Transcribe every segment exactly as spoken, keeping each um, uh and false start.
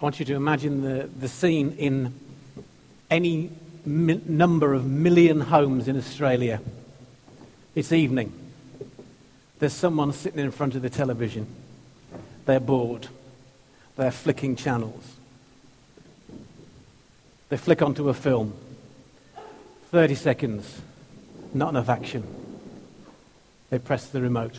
I want you to imagine the, the scene in any mi- number of million homes in Australia. It's evening. There's someone sitting in front of the television. They're bored. They're flicking channels. They flick onto a film. thirty seconds. Not enough action. They press the remote.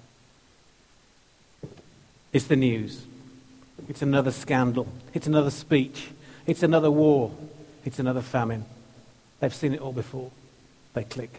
It's the news. It's another scandal. It's another speech. It's another war. It's another famine. They've seen it all before. They click.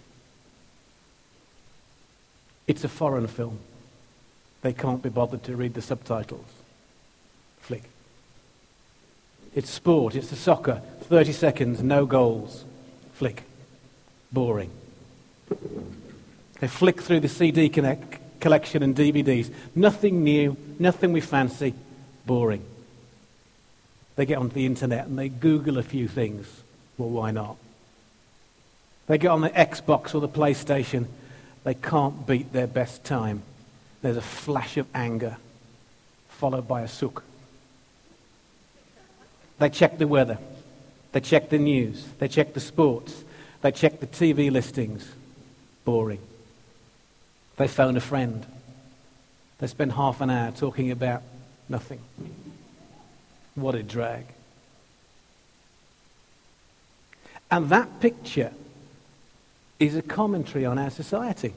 It's a foreign film. They can't be bothered to read the subtitles. Flick. It's sport. It's the soccer. thirty seconds, no goals. Flick. Boring. They flick through the C D connect, collection and D V Ds. Nothing new, nothing we fancy. Boring. They get onto the internet and they Google a few things. Well, why not? They get on the Xbox or the PlayStation. They can't beat their best time. There's a flash of anger, followed by a sook. They check the weather. They check the news. They check the sports. They check the T V listings. Boring. They phone a friend. They spend half an hour talking about nothing. What a drag. And that picture is a commentary on our society.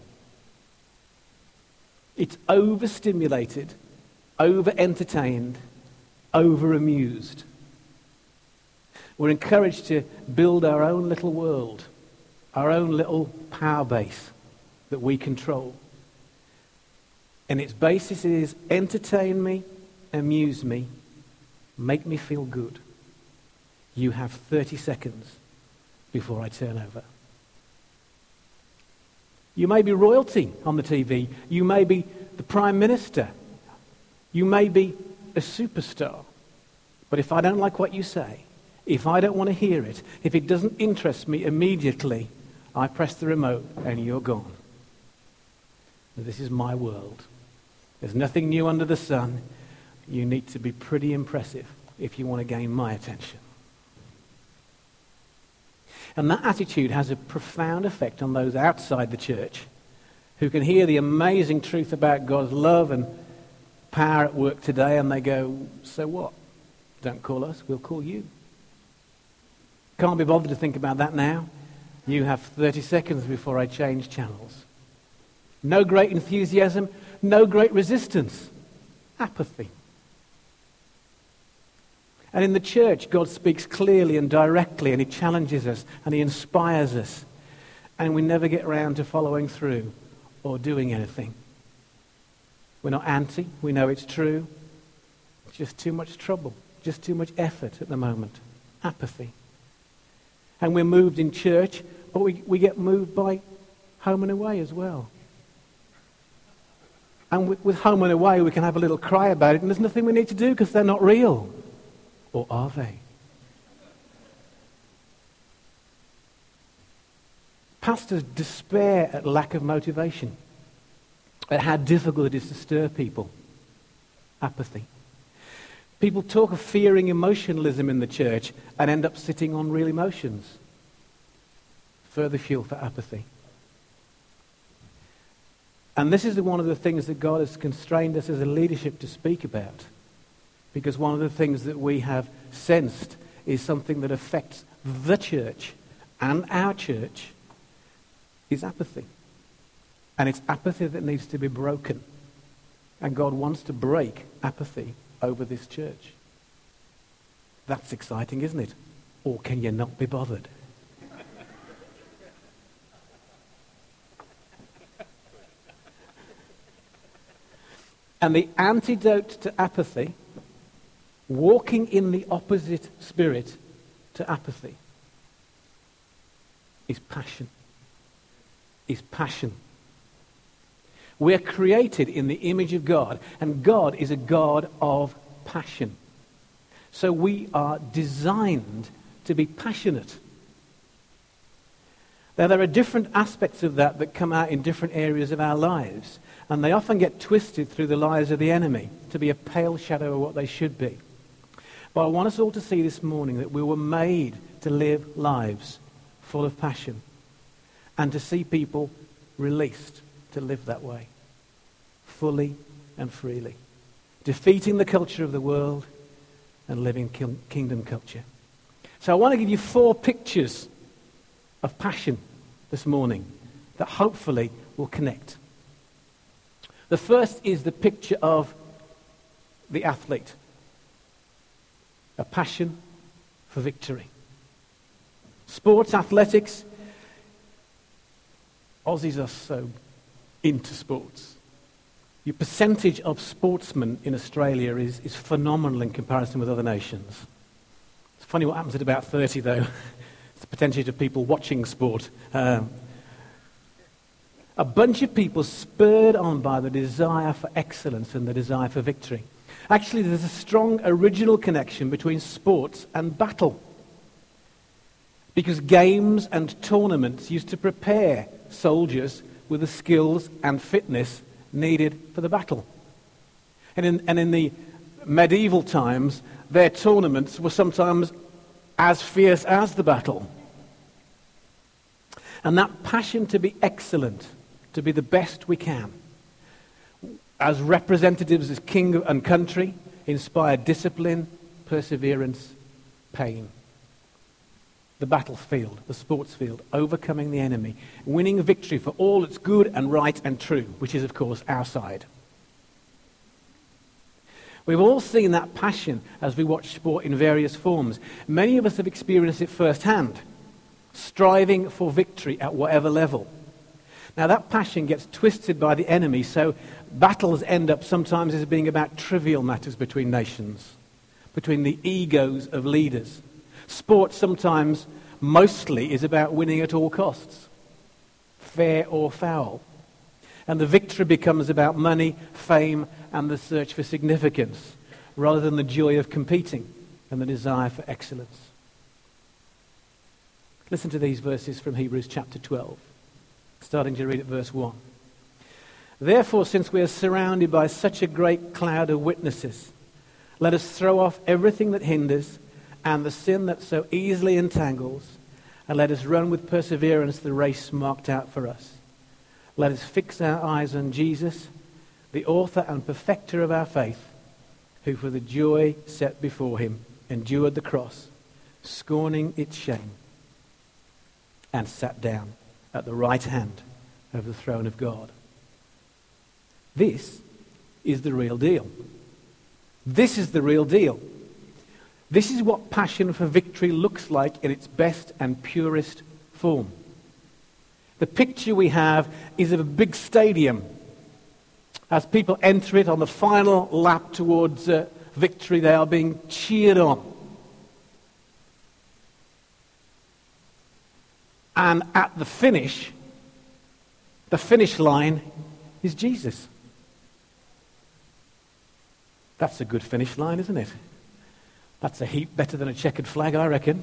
It's overstimulated, over-entertained, over-amused. We're encouraged to build our own little world, our own little power base that we control. And its basis is entertain me, amuse me, make me feel good. You have thirty seconds before I turn over. You may be royalty on the T V. You may be the Prime Minister. You may be a superstar. But if I don't like what you say, if I don't want to hear it, if it doesn't interest me immediately, I press the remote and you're gone. This is my world. There's nothing new under the sun. You need to be pretty impressive if you want to gain my attention. And that attitude has a profound effect on those outside the church who can hear the amazing truth about God's love and power at work today, and they go, so what? Don't call us, we'll call you. Can't be bothered to think about that now. You have thirty seconds before I change channels. No great enthusiasm, no great resistance. Apathy. And in the church, God speaks clearly and directly, and he challenges us, and he inspires us. And we never get round to following through or doing anything. We're not anti, we know it's true. It's just too much trouble, just too much effort at the moment. Apathy. And we're moved in church, but we, we get moved by home and away as well. And with, with home and away, we can have a little cry about it, and there's nothing we need to do because they're not real. Or are they? Pastors despair at lack of motivation, at how difficult it is to stir people. Apathy. People talk of fearing emotionalism in the church and end up sitting on real emotions. Further fuel for apathy. And this is one of the things that God has constrained us as a leadership to speak about. Because one of the things that we have sensed is something that affects the church and our church is apathy. And it's apathy that needs to be broken. And God wants to break apathy over this church. That's exciting, isn't it? Or can you not be bothered? And the antidote to apathy, walking in the opposite spirit to apathy, is passion. Is passion. We're created in the image of God, and God is a God of passion. So we are designed to be passionate. Now, there are different aspects of that that come out in different areas of our lives, and they often get twisted through the lies of the enemy to be a pale shadow of what they should be. But I want us all to see this morning that we were made to live lives full of passion and to see people released to live that way, fully and freely, defeating the culture of the world and living kingdom culture. So I want to give you four pictures of passion this morning that hopefully will connect. The first is the picture of the athlete, a passion for victory. Sports, athletics, Aussies are so into sports. Your percentage of sportsmen in Australia is, is phenomenal in comparison with other nations. It's funny what happens at about thirty, though. It's the percentage of people watching sport. Um, a bunch of people spurred on by the desire for excellence and the desire for victory. Actually, there's a strong original connection between sports and battle, because games and tournaments used to prepare soldiers with the skills and fitness needed for the battle. And in, and in the medieval times, their tournaments were sometimes as fierce as the battle. And that passion to be excellent, to be the best we can, as representatives of king and country, inspired discipline, perseverance, pain. The battlefield, the sports field, overcoming the enemy, winning victory for all that's good and right and true, which is, of course, our side. We've all seen that passion as we watch sport in various forms. Many of us have experienced it firsthand, striving for victory at whatever level. Now, that passion gets twisted by the enemy, so battles end up sometimes as being about trivial matters between nations, between the egos of leaders. Sport sometimes, mostly, is about winning at all costs, fair or foul. And the victory becomes about money, fame, and the search for significance, rather than the joy of competing and the desire for excellence. Listen to these verses from Hebrews chapter twelve, starting to read at verse one. Therefore, since we are surrounded by such a great cloud of witnesses, let us throw off everything that hinders and the sin that so easily entangles, and let us run with perseverance the race marked out for us. Let us fix our eyes on Jesus, the author and perfecter of our faith, who for the joy set before him endured the cross, scorning its shame, and sat down at the right hand of the throne of God. This is the real deal. This is the real deal. This is what passion for victory looks like in its best and purest form. The picture we have is of a big stadium. As people enter it on the final lap towards uh, victory, they are being cheered on. And at the finish, the finish line is Jesus. That's a good finish line, isn't it? That's a heap better than a checkered flag, I reckon.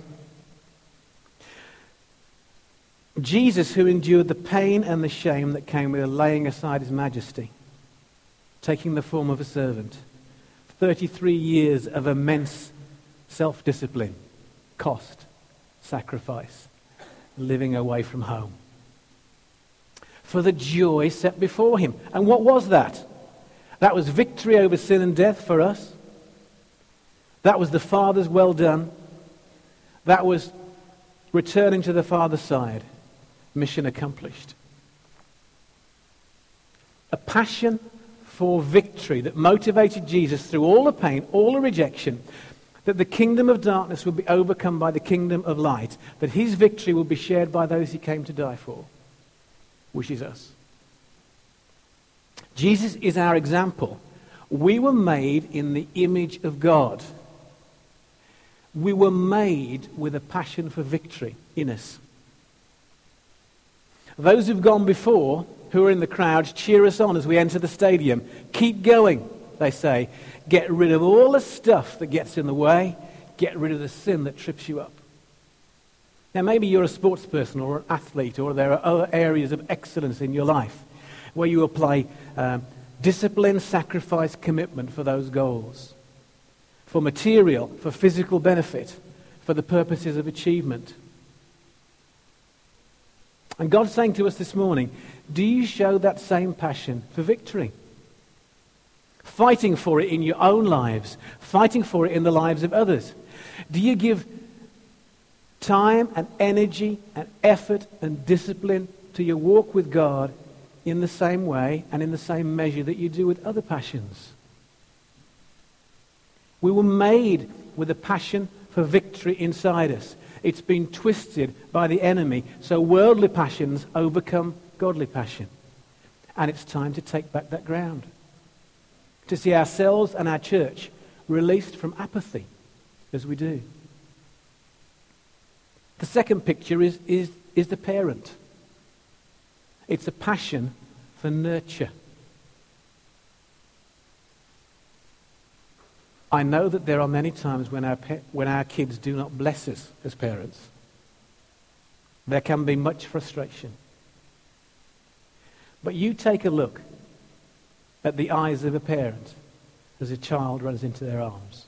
Jesus, who endured the pain and the shame that came with laying aside his majesty, taking the form of a servant, thirty-three years of immense self-discipline, cost, sacrifice, living away from home, for the joy set before him. And what was that? That was victory over sin and death for us. That was the Father's well done. That was returning to the Father's side. Mission accomplished. A passion for victory that motivated Jesus through all the pain, all the rejection, that the kingdom of darkness would be overcome by the kingdom of light, that his victory will be shared by those he came to die for, which is us. Jesus is our example. We were made in the image of God. We were made with a passion for victory in us. Those who've gone before, who are in the crowds, cheer us on as we enter the stadium. Keep going, they say. Get rid of all the stuff that gets in the way. Get rid of the sin that trips you up. Now, maybe you're a sports person or an athlete, or there are other areas of excellence in your life where you apply um, discipline, sacrifice, commitment for those goals. for material, for physical benefit, for the purposes of achievement. And God's saying to us this morning, do you show that same passion for victory? Fighting for it in your own lives, fighting for it in the lives of others. Do you give time and energy and effort and discipline to your walk with God in the same way and in the same measure that you do with other passions? We were made with a passion for victory inside us. It's been twisted by the enemy, so worldly passions overcome godly passion. And it's time to take back that ground. To see ourselves and our church released from apathy as we do. The second picture is, is, is the parent. It's a passion for nurture. I know that there are many times when our, pe- when our kids do not bless us as parents. There can be much frustration. But you take a look at the eyes of a parent as a child runs into their arms.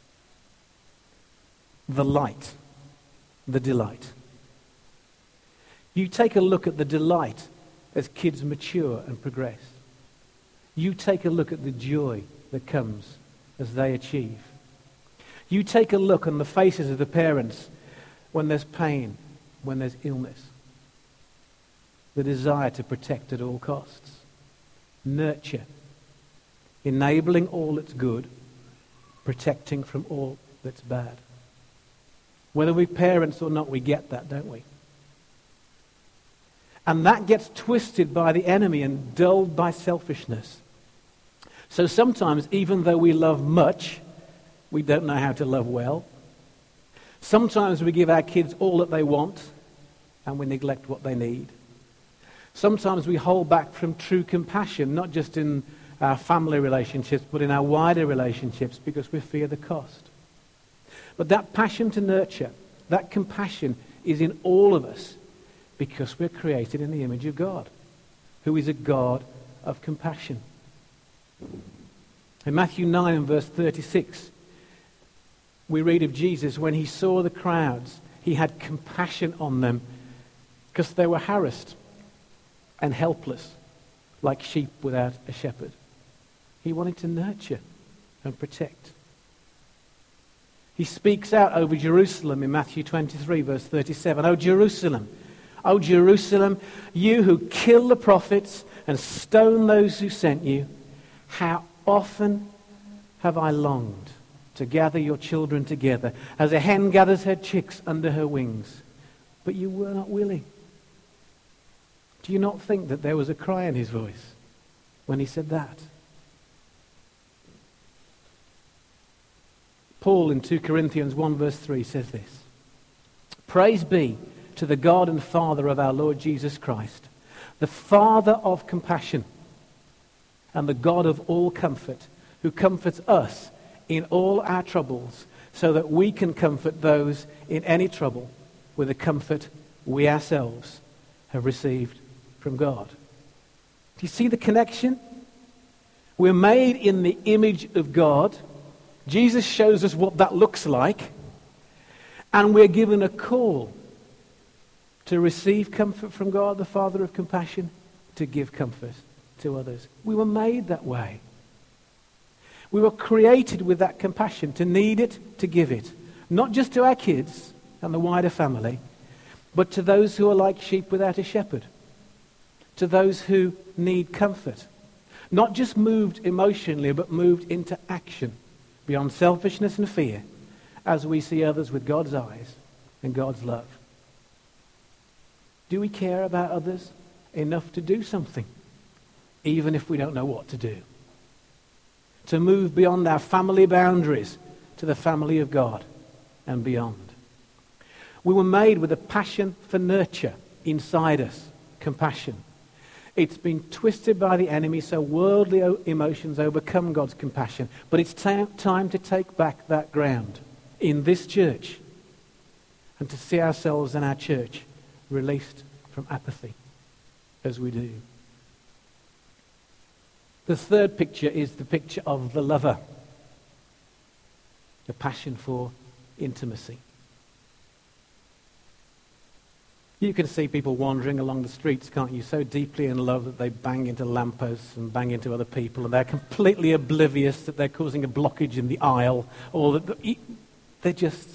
The light, the delight. You take a look at the delight as kids mature and progress. You take a look at the joy that comes as they achieve. You take a look on the faces of the parents when there's pain, when there's illness. The desire to protect at all costs. Nurture. Enabling all that's good, protecting from all that's bad. Whether we're parents or not, we get that, don't we? And that gets twisted by the enemy and dulled by selfishness. So sometimes, even though we love much, we don't know how to love well. Sometimes we give our kids all that they want, and we neglect what they need. Sometimes we hold back from true compassion, not just in our family relationships, but in our wider relationships, because we fear the cost. But that passion to nurture, that compassion is in all of us, because we're created in the image of God, who is a God of compassion. In Matthew nine and verse thirty-six, we read of Jesus, when he saw the crowds, he had compassion on them because they were harassed and helpless, like sheep without a shepherd. He wanted to nurture and protect. He speaks out over Jerusalem in Matthew twenty-three, verse thirty-seven. "O Jerusalem, O Jerusalem, you who kill the prophets and stone those who sent you, how often have I longed to gather your children together as a hen gathers her chicks under her wings, but you were not willing." Do you not think that there was a cry in his voice when he said that? Paul in two Corinthians one verse three says this: "Praise be to the God and Father of our Lord Jesus Christ, the Father of compassion and the God of all comfort, who comforts us in all our troubles, so that we can comfort those in any trouble with the comfort we ourselves have received from God." Do you see the connection? We're made in the image of God. Jesus shows us what that looks like. And we're given a call to receive comfort from God, the Father of compassion, to give comfort to others. We were made that way. We were created with that compassion, to need it, to give it. Not just to our kids and the wider family, but to those who are like sheep without a shepherd. To those who need comfort. Not just moved emotionally, but moved into action, beyond selfishness and fear, as we see others with God's eyes and God's love. Do we care about others enough to do something, even if we don't know what to do? To move beyond our family boundaries to the family of God and beyond. We were made with a passion for nurture inside us, compassion. It's been twisted by the enemy so worldly emotions overcome God's compassion. But it's ta- time to take back that ground in this church and to see ourselves and our church released from apathy as we do. The third picture is the picture of the lover. A passion for intimacy. You can see people wandering along the streets, can't you? So deeply in love that they bang into lampposts and bang into other people, and they're completely oblivious that they're causing a blockage in the aisle, or that they're just...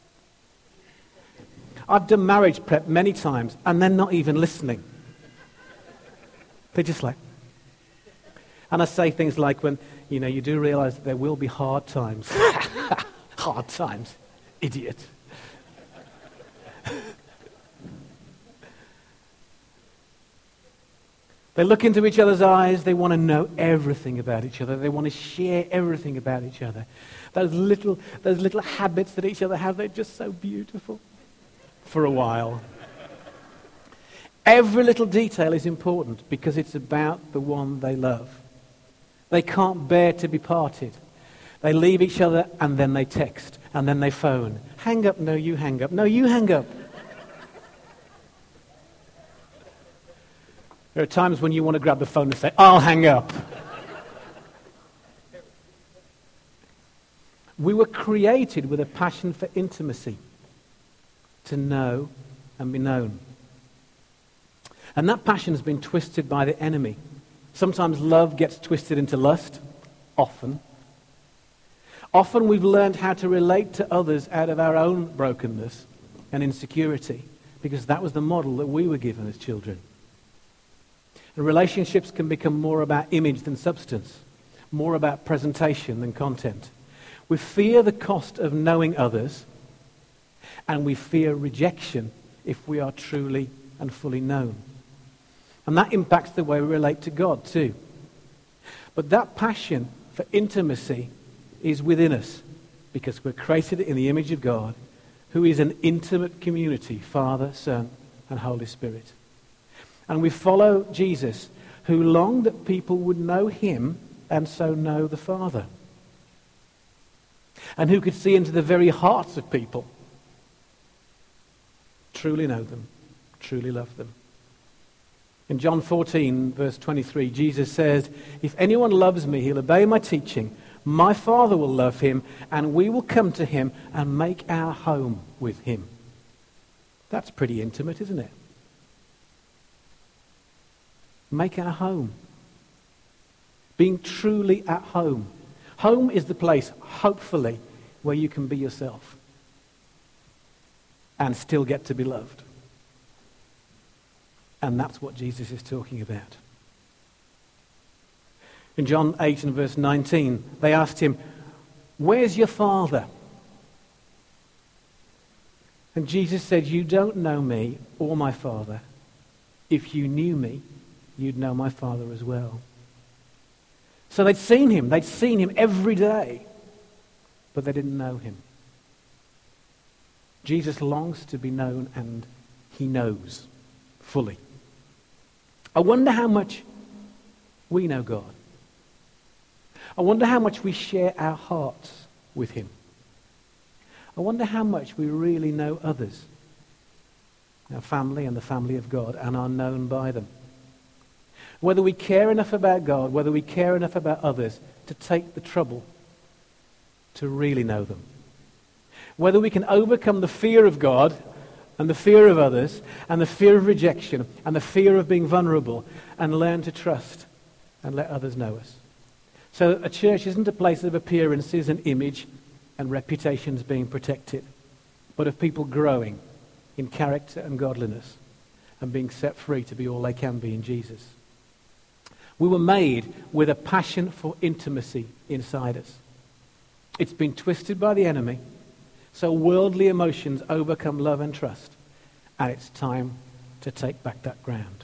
I've done marriage prep many times, and they're not even listening. They're just like... And I say things like, when, you know, you do realize that there will be hard times. Hard times. Idiot. They look into each other's eyes. They want to know everything about each other. They want to share everything about each other. Those little, those little habits that each other have, they're just so beautiful. For a while. Every little detail is important because it's about the one they love. They can't bear to be parted. They leave each other and then they text and then they phone. Hang up, no, you hang up. No, you hang up. There are times when you want to grab the phone and say, I'll hang up. We were created with a passion for intimacy, to know and be known. And that passion has been twisted by the enemy. Sometimes love gets twisted into lust, often. Often we've learned how to relate to others out of our own brokenness and insecurity, because that was the model that we were given as children. And relationships can become more about image than substance, more about presentation than content. We fear the cost of knowing others, and we fear rejection if we are truly and fully known. And that impacts the way we relate to God too. But that passion for intimacy is within us because we're created in the image of God, who is an intimate community, Father, Son, and Holy Spirit. And we follow Jesus, who longed that people would know him and so know the Father. And who could see into the very hearts of people, truly know them, truly love them. In John fourteen, verse twenty-three, Jesus says, if anyone loves me, he'll obey my teaching. My Father will love him, and we will come to him and make our home with him. That's pretty intimate, isn't it? Make our home. Being truly at home. Home is the place, hopefully, where you can be yourself and still get to be loved. And that's what Jesus is talking about. In John eight and verse nineteen, they asked him, where's your Father? And Jesus said, you don't know me or my Father. If you knew me, you'd know my Father as well. So they'd seen him. They'd seen him every day. But they didn't know him. Jesus longs to be known, and he knows fully. I wonder how much we know God. I wonder how much we share our hearts with him. I wonder how much we really know others, our family and the family of God, and are known by them. Whether we care enough about God, whether we care enough about others to take the trouble to really know them. Whether we can overcome the fear of God and the fear of others and the fear of rejection and the fear of being vulnerable and learn to trust and let others know us. So a church isn't a place of appearances and image and reputations being protected, but of people growing in character and godliness and being set free to be all they can be in Jesus. We were made with a passion for intimacy inside us. It's been twisted by the enemy, so worldly emotions overcome love and trust, and it's time to take back that ground.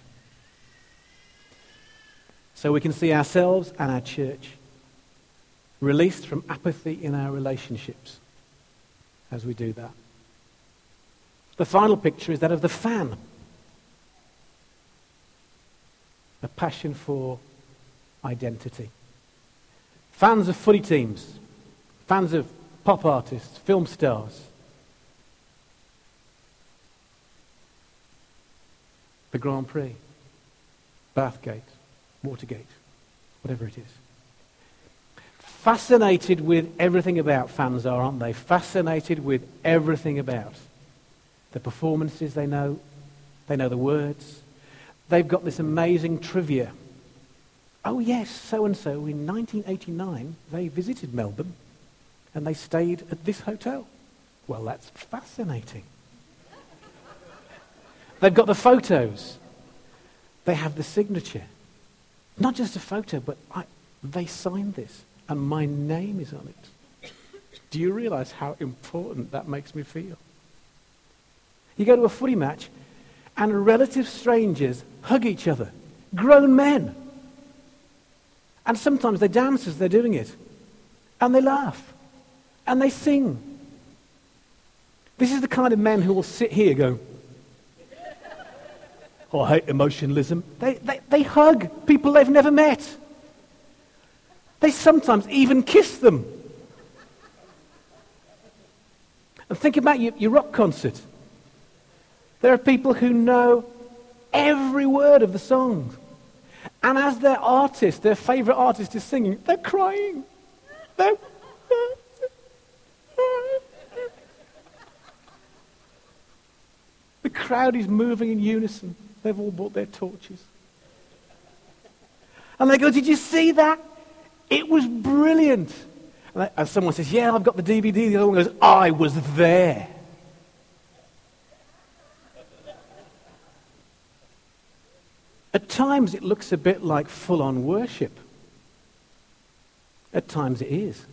So we can see ourselves and our church released from apathy in our relationships as we do that. The final picture is that of the fan. A passion for identity. Fans of footy teams, fans of pop artists, film stars. The Grand Prix, Bathgate, Watergate, whatever it is. Fascinated with everything about, fans are, aren't they? Fascinated with everything about. The performances they know, they know the words. They've got this amazing trivia. Oh yes, so-and-so in nineteen eighty-nine, they visited Melbourne and they stayed at this hotel. Well, that's fascinating. They've got the photos. They have the signature. Not just a photo, but I, they signed this and my name is on it. Do you realize how important that makes me feel? You go to a footy match and relative strangers hug each other. Grown men. And sometimes they dance as they're doing it. And they laugh. And they sing. This is the kind of men who will sit here going, oh, I hate emotionalism. They, they, they hug people they've never met. They sometimes even kiss them. And think about your, your rock concert. There are people who know every word of the song. And as their artist, their favorite artist is singing, they're crying. They're... The crowd is moving in unison. They've all brought their torches. And they go, did you see that? It was brilliant. And, they, and someone says, yeah, I've got the D V D. The other one goes, I was there. At times it looks a bit like full-on worship. At times it is.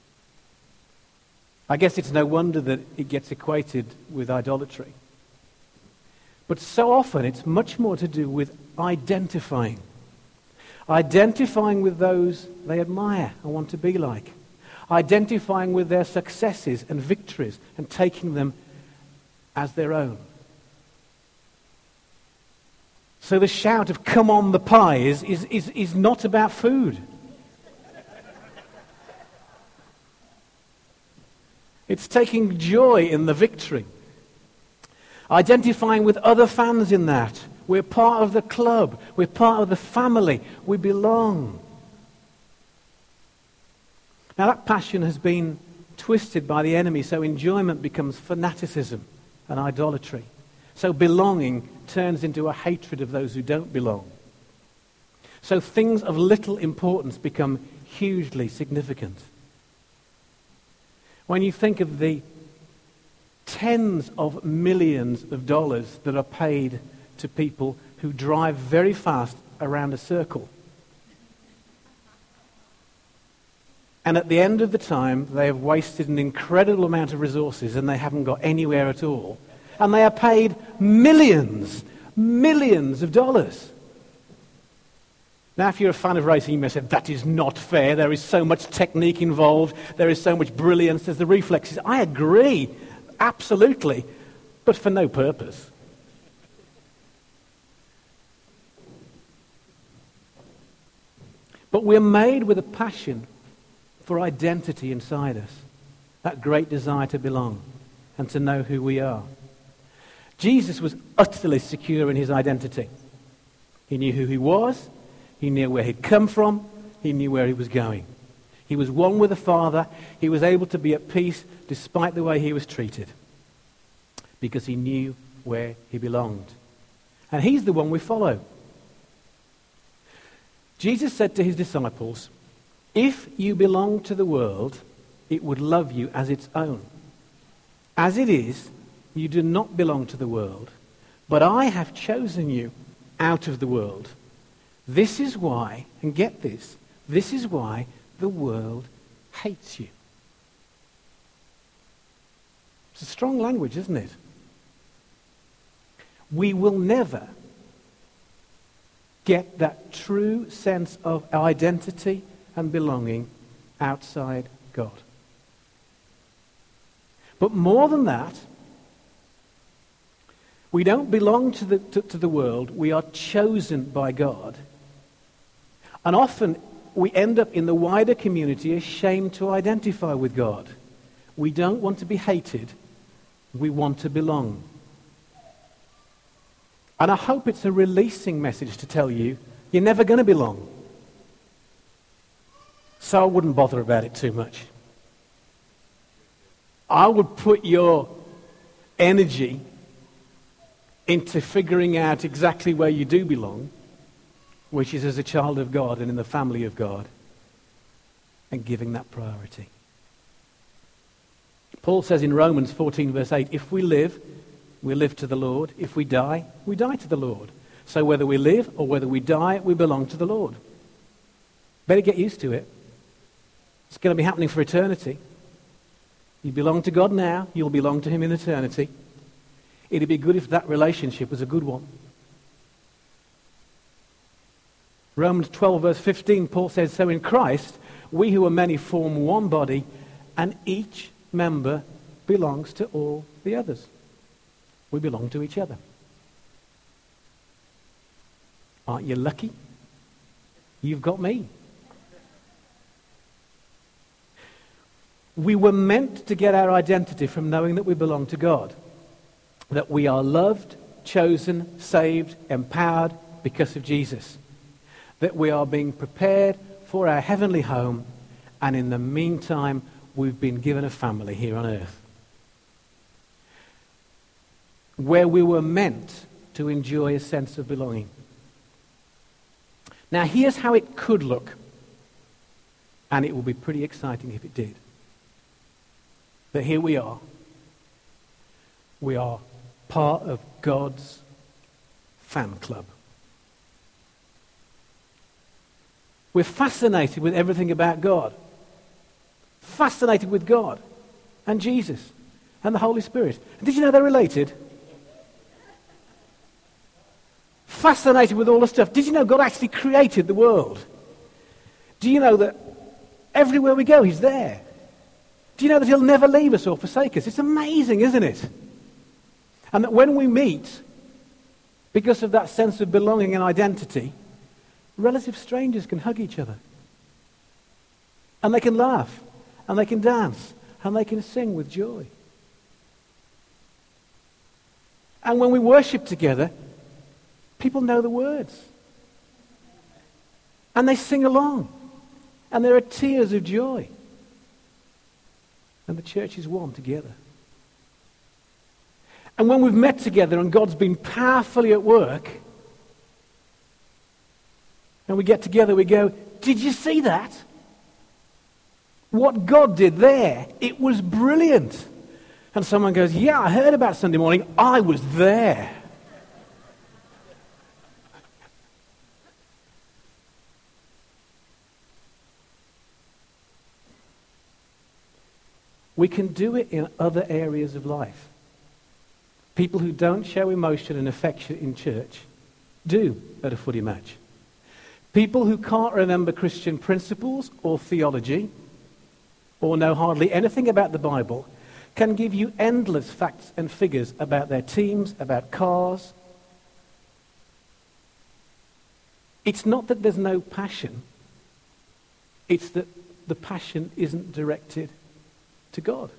I guess it's no wonder that it gets equated with idolatry. But so often it's much more to do with identifying. Identifying with those they admire and want to be like. Identifying with their successes and victories and taking them as their own. So the shout of "come on the pie" is, is, is, is not about food. It's taking joy in the victory. Identifying with other fans in that. We're part of the club. We're part of the family. We belong. Now that passion has been twisted by the enemy, so enjoyment becomes fanaticism and idolatry. So belonging turns into a hatred of those who don't belong. So things of little importance become hugely significant. When you think of the tens of millions of dollars that are paid to people who drive very fast around a circle. And at the end of the time, they have wasted an incredible amount of resources and they haven't got anywhere at all. And they are paid millions, millions of dollars. Now, if you're a fan of racing, you may say, that is not fair. There is so much technique involved. There is so much brilliance. There's the reflexes. I agree, absolutely, but for no purpose. But we're made with a passion for identity inside us. That great desire to belong and to know who we are. Jesus was utterly secure in his identity. He knew who he was. He knew where he'd come from. He knew where he was going. He was one with the Father. He was able to be at peace despite the way he was treated. Because he knew where he belonged. And he's the one we follow. Jesus said to his disciples, if you belong to the world, it would love you as its own. As it is, you do not belong to the world, but I have chosen you out of the world. This is why, and get this, this is why the world hates you. It's a strong language, isn't it? We will never get that true sense of identity and belonging outside God. But more than that, we don't belong to the, to, to the world. We are chosen by God. And often we end up in the wider community ashamed to identify with God. We don't want to be hated. We want to belong. And I hope it's a releasing message to tell you, you're never going to belong. So I wouldn't bother about it too much. I would put your energy into figuring out exactly where you do belong, which is as a child of God and in the family of God, and giving that priority. Paul says in Romans fourteen verse eight, if we live, we live to the Lord. If we die, we die to the Lord. So whether we live or whether we die, we belong to the Lord. Better get used to it. It's going to be happening for eternity. You belong to God now, you'll belong to him in eternity. It'd be good if that relationship was a good one. Romans twelve verse fifteen, Paul says, so in Christ, we who are many form one body, and each member belongs to all the others. We belong to each other. Aren't you lucky? You've got me. We were meant to get our identity from knowing that we belong to God. That we are loved, chosen, saved, empowered because of Jesus. That we are being prepared for our heavenly home, and in the meantime, we've been given a family here on earth. Where we were meant to enjoy a sense of belonging. Now here's how it could look, and it will be pretty exciting if it did. That here we are. We are part of God's fan club. We're fascinated with everything about God. Fascinated with God and Jesus and the Holy Spirit. And did you know they're related? Fascinated with all the stuff. Did you know God actually created the world? Do you know that everywhere we go, he's there? Do you know that he'll never leave us or forsake us? It's amazing, isn't it? And that when we meet, because of that sense of belonging and identity, relative strangers can hug each other. And they can laugh. And they can dance. And they can sing with joy. And when we worship together, people know the words. And they sing along. And there are tears of joy. And the church is one together. And when we've met together and God's been powerfully at work, and we get together, we go, did you see that? What God did there, it was brilliant. And someone goes, yeah, I heard about Sunday morning. I was there. We can do it in other areas of life. People who don't show emotion and affection in church do at a footy match. People who can't remember Christian principles or theology or know hardly anything about the Bible can give you endless facts and figures about their teams, about cars. It's not that there's no passion. It's that the passion isn't directed to God.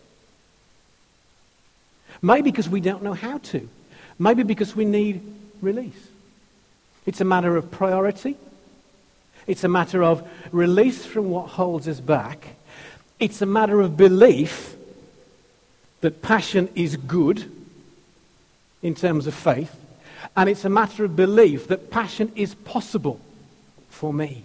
Maybe because we don't know how to. Maybe because we need release. It's a matter of priority. It's a matter of release from what holds us back. It's a matter of belief that passion is good in terms of faith. And it's a matter of belief that passion is possible for me.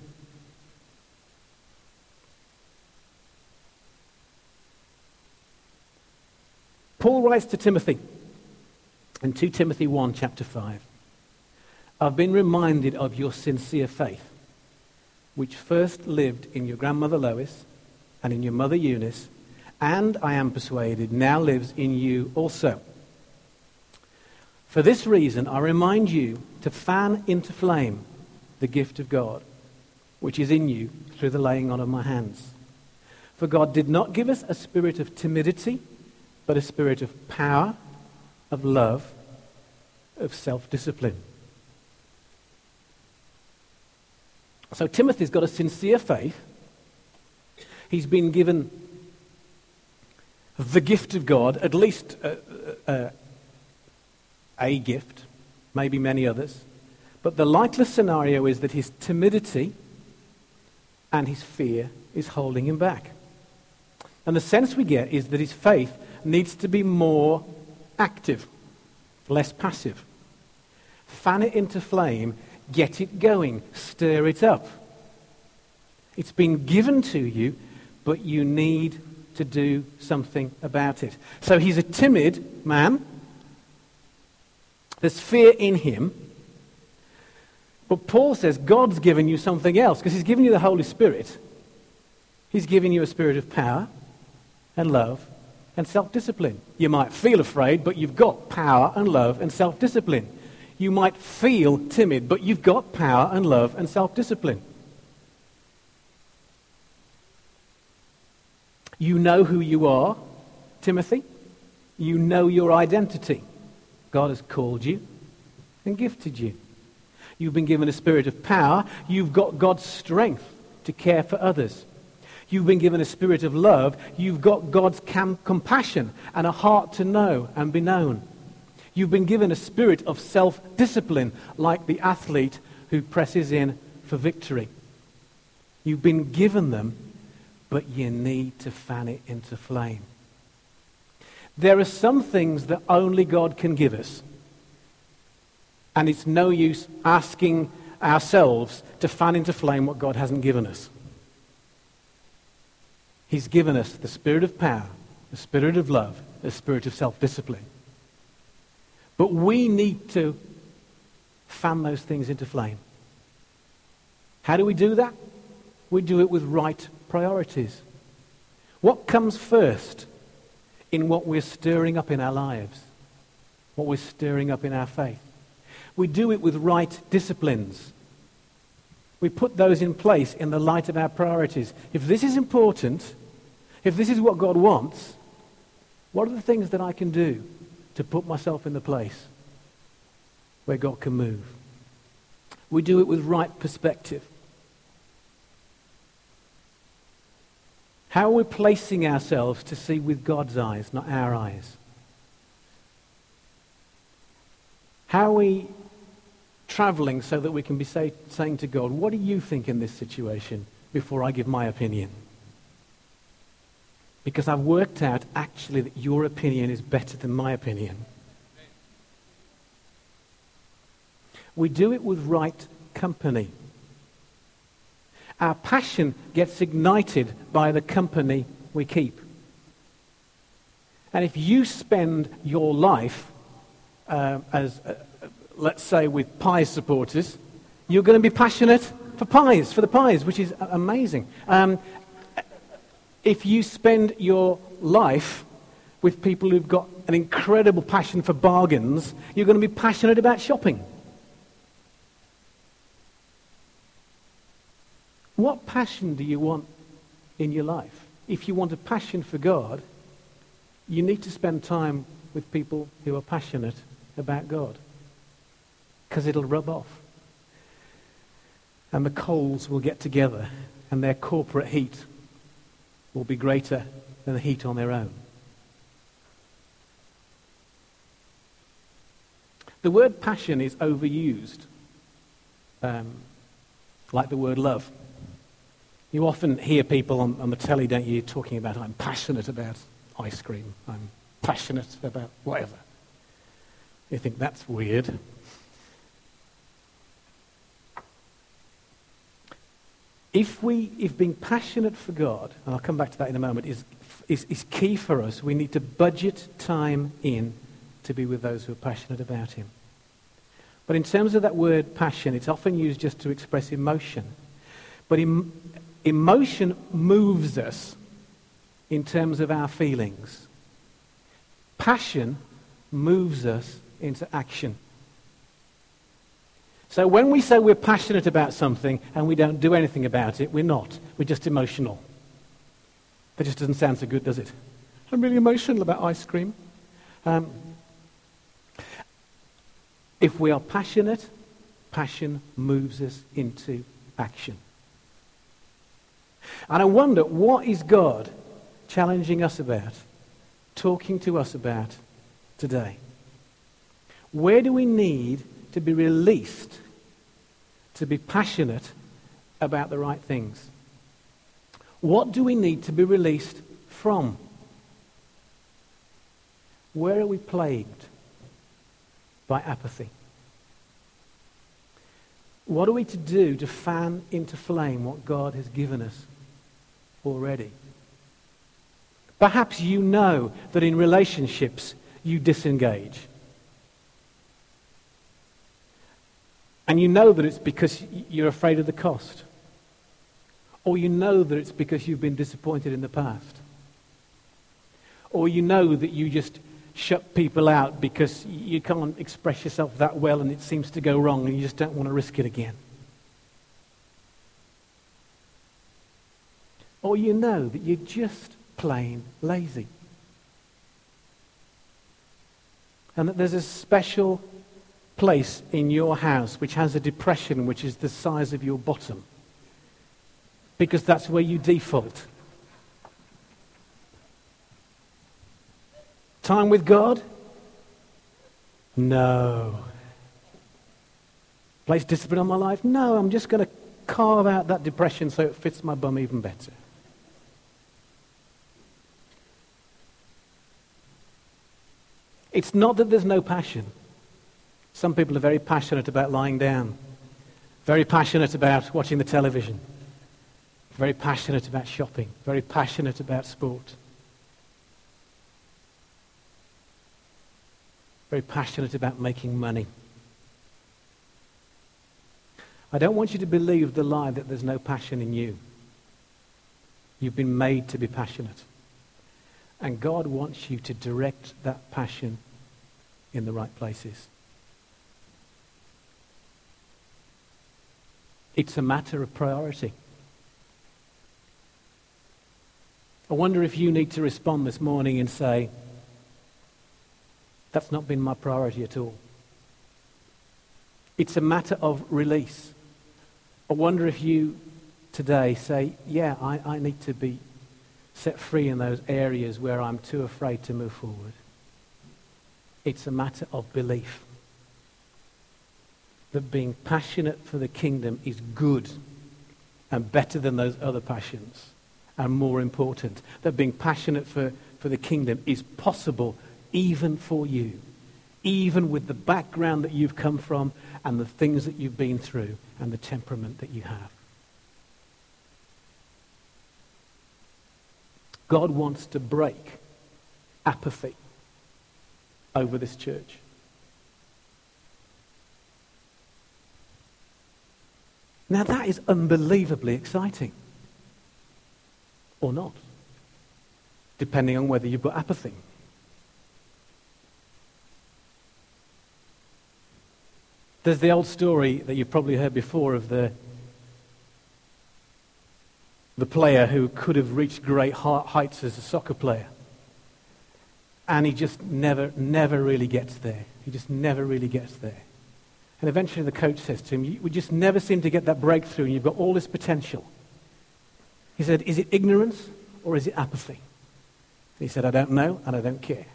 Paul writes to Timothy in Second Timothy one, chapter five. I've been reminded of your sincere faith, which first lived in your grandmother Lois and in your mother Eunice, and I am persuaded now lives in you also. For this reason, I remind you to fan into flame the gift of God, which is in you through the laying on of my hands. For God did not give us a spirit of timidity, but a spirit of power, of love, of self-discipline. So Timothy's got a sincere faith. He's been given the gift of God, at least a, a, a gift, maybe many others. But the likely scenario is that his timidity and his fear is holding him back. And the sense we get is that his faith needs to be more active, less passive. Fan it into flame, get it going, stir it up. It's been given to you, but you need to do something about it. So he's a timid man. There's fear in him. But Paul says God's given you something else, because he's given you the Holy Spirit. He's given you a spirit of power and love and self-discipline. You might feel afraid, but you've got power and love and self-discipline. You might feel timid, but you've got power and love and self-discipline. You know who you are, Timothy. You know your identity. God has called you and gifted you. You've been given a spirit of power. You've got God's strength to care for others. You've been given a spirit of love. You've got God's cam- compassion and a heart to know and be known. You've been given a spirit of self-discipline, like the athlete who presses in for victory. You've been given them, but you need to fan it into flame. There are some things that only God can give us. And it's no use asking ourselves to fan into flame what God hasn't given us. He's given us the spirit of power, the spirit of love, the spirit of self-discipline. But we need to fan those things into flame. How do we do that? We do it with right priorities. What comes first in what we're stirring up in our lives? What we're stirring up in our faith? We do it with right disciplines. We put those in place in the light of our priorities. If this is important, if this is what God wants, what are the things that I can do to put myself in the place where God can move? We do it with right perspective. How are we placing ourselves to see with God's eyes, not our eyes? How are we traveling so that we can be say, saying to God, what do you think in this situation before I give my opinion? Because I've worked out actually that your opinion is better than my opinion. We do it with right company. Our passion gets ignited by the company we keep. And if you spend your life uh, as, uh, let's say, with Pies supporters, you're going to be passionate for Pies, for the Pies, which is amazing. Um, if you spend your life with people who've got an incredible passion for bargains, you're going to be passionate about shopping. What passion do you want in your life? If you want a passion for God, you need to spend time with people who are passionate about God, because it'll rub off. And the coals will get together, and their corporate heat will be greater than the heat on their own. The word passion is overused, um, like the word love. You often hear people on, on the telly, don't you, talking about, I'm passionate about ice cream, I'm passionate about whatever. You think that's weird. If we, if being passionate for God, and I'll come back to that in a moment, is, is, is key for us, we need to budget time in to be with those who are passionate about Him. But in terms of that word passion, it's often used just to express emotion. But em, emotion moves us in terms of our feelings. Passion moves us into action. So when we say we're passionate about something and we don't do anything about it, we're not. We're just emotional. That just doesn't sound so good, does it? I'm really emotional about ice cream. Um, if we are passionate, passion moves us into action. And I wonder, what is God challenging us about, talking to us about today? Where do we need to be released to be passionate about the right things? What do we need to be released from? Where are we plagued by apathy? What are we to do to fan into flame what God has given us already? Perhaps you know that in relationships you disengage. And you know that it's because you're afraid of the cost. Or you know that it's because you've been disappointed in the past. Or you know that you just shut people out because you can't express yourself that well and it seems to go wrong and you just don't want to risk it again. Or you know that you're just plain lazy. And that there's a special place in your house which has a depression which is the size of your bottom. Because that's where you default. Time with God? No. Place discipline on my life? No, I'm just going to carve out that depression so it fits my bum even better. It's not that there's no passion. Some people are very passionate about lying down, very passionate about watching the television, very passionate about shopping, very passionate about sport, very passionate about making money. I don't want you to believe the lie that there's no passion in you. You've been made to be passionate. And God wants you to direct that passion in the right places. It's a matter of priority. I wonder if you need to respond this morning and say, that's not been my priority at all. It's a matter of release. I wonder if you today say, yeah, I, I need to be set free in those areas where I'm too afraid to move forward. It's a matter of belief. That being passionate for the kingdom is good and better than those other passions and more important. That being passionate for, for the kingdom is possible even for you, even with the background that you've come from and the things that you've been through and the temperament that you have. God wants to break apathy over this church. Now that is unbelievably exciting. Or not. Depending on whether you've got apathy. There's the old story that you've probably heard before of the the player who could have reached great heights as a soccer player. And he just never, never really gets there. He just never really gets there. And eventually the coach says to him, we just never seem to get that breakthrough and you've got all this potential. He said, is it ignorance or is it apathy? He said, I don't know and I don't care.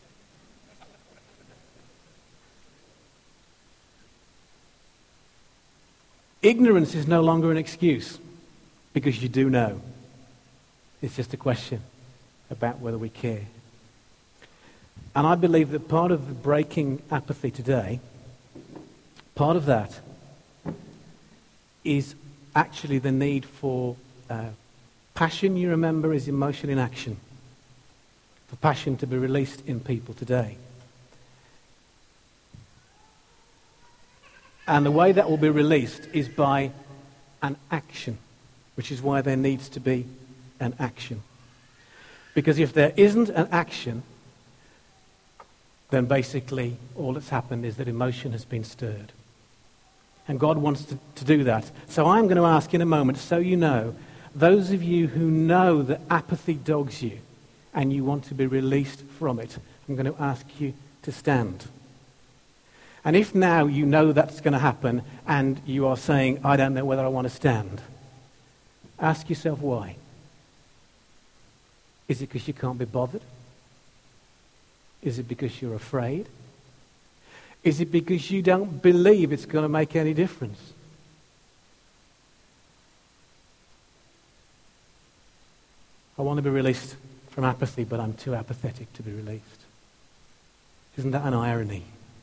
Ignorance is no longer an excuse because you do know. It's just a question about whether we care. And I believe that part of the breaking apathy today, part of that is actually the need for uh, passion, you remember, is emotion in action. For passion to be released in people today. And the way that will be released is by an action, which is why there needs to be an action. Because if there isn't an action, then basically all that's happened is that emotion has been stirred. And God wants to, to do that. So I'm going to ask in a moment, so you know, those of you who know that apathy dogs you and you want to be released from it, I'm going to ask you to stand. And if now you know that's going to happen and you are saying, I don't know whether I want to stand, ask yourself why. Is it because you can't be bothered? Is it because you're afraid? Is it because you don't believe it's going to make any difference? I want to be released from apathy, but I'm too apathetic to be released. Isn't that an irony?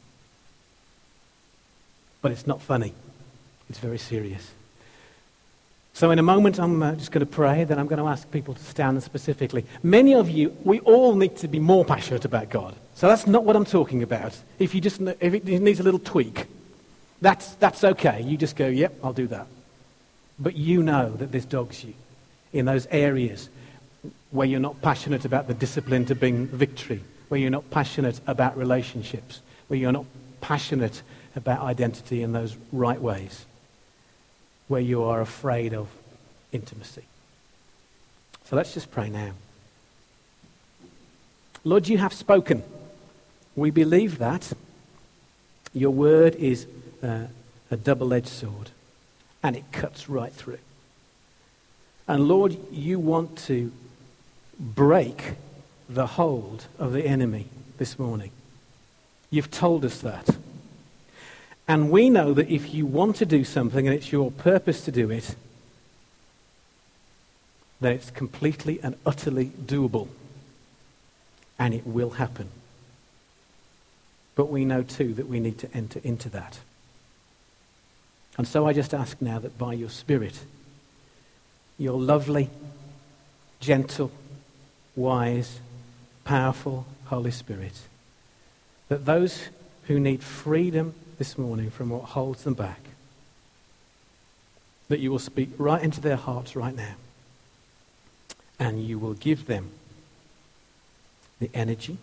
But it's not funny. It's very serious. So in a moment, I'm uh, just going to pray, then I'm going to ask people to stand specifically. Many of you, we all need to be more passionate about God. So that's not what I'm talking about. If you just, if it needs a little tweak, that's, that's okay. You just go, yep, I'll do that. But you know that this dogs you in those areas where you're not passionate about the discipline to bring victory, where you're not passionate about relationships, where you're not passionate about identity in those right ways, where you are afraid of intimacy. So let's just pray now. Lord, you have spoken. We believe that. Your word is uh, a double-edged sword, and it cuts right through. And Lord, you want to break the hold of the enemy this morning. You've told us that. And we know that if you want to do something and it's your purpose to do it, then it's completely and utterly doable. And it will happen. But we know too that we need to enter into that. And so I just ask now that by your Spirit, your lovely, gentle, wise, powerful Holy Spirit, that those who need freedom this morning from what holds them back, that you will speak right into their hearts right now, and you will give them the energy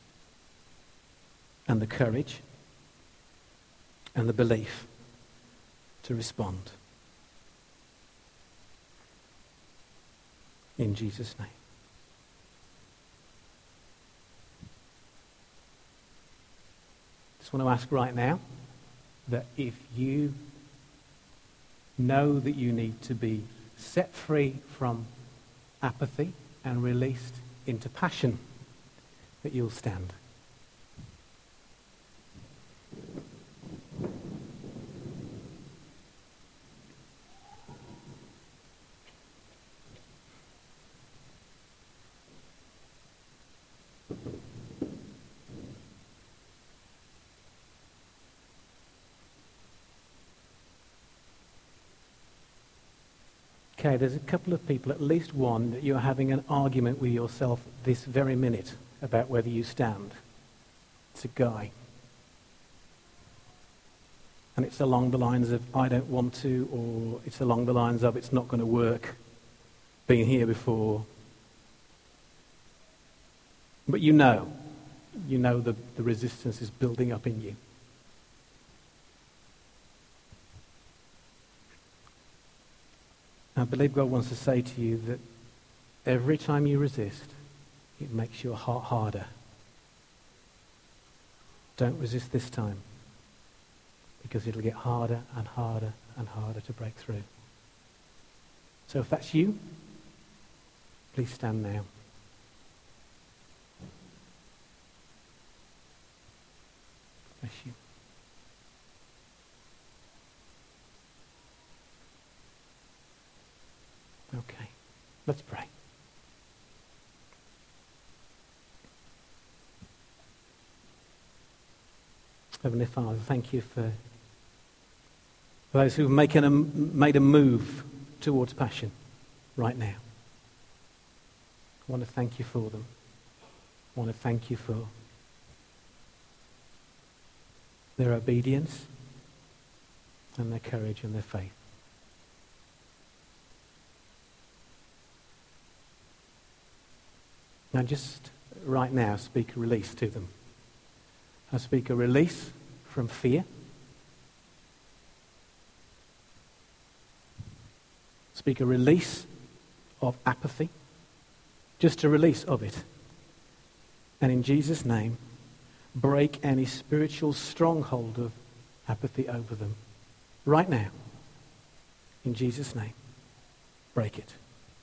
and the courage and the belief to respond. In Jesus' name. Just want to ask right now that if you know that you need to be set free from apathy and released into passion, that you'll stand. Okay, there's a couple of people, at least one, that you're having an argument with yourself this very minute about whether you stand. It's a guy. And it's along the lines of, I don't want to, or it's along the lines of, it's not going to work. Been here before. But you know, you know the, the resistance is building up in you. I believe God wants to say to you that every time you resist, it makes your heart harder. Don't resist this time, because it'll get harder and harder and harder to break through. So if that's you, please stand now. Bless you. Okay, let's pray. Heavenly Father, thank you for those who've making a, made a move towards passion right now. I want to thank you for them. I want to thank you for their obedience and their courage and their faith. Now just right now speak a release to them. I speak a release from fear. Speak a release of apathy. Just a release of it. And in Jesus' name, break any spiritual stronghold of apathy over them. Right now. In Jesus' name, break it.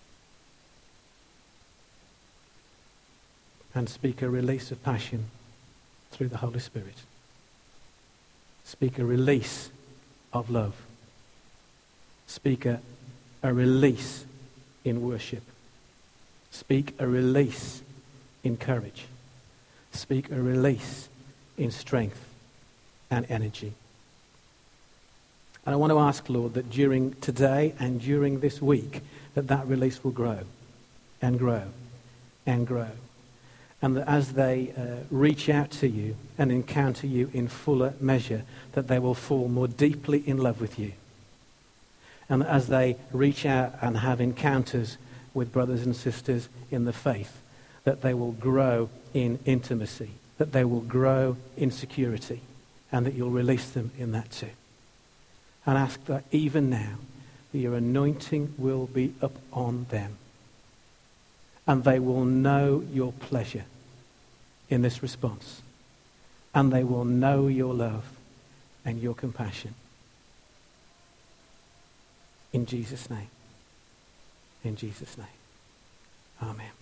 And speak a release of passion through the Holy Spirit. Speak a release of love. Speak a, a release in worship. Speak a release in courage. Speak a release in strength and energy. And I want to ask, Lord, that during today and during this week, that that release will grow and grow and grow. And that as they uh, reach out to you and encounter you in fuller measure, that they will fall more deeply in love with you. And that as they reach out and have encounters with brothers and sisters in the faith, that they will grow in intimacy, that they will grow in security, and that you'll release them in that too. And ask that even now, that your anointing will be upon them. And they will know your pleasure in this response. And they will know your love and your compassion. In Jesus' name. In Jesus' name. Amen.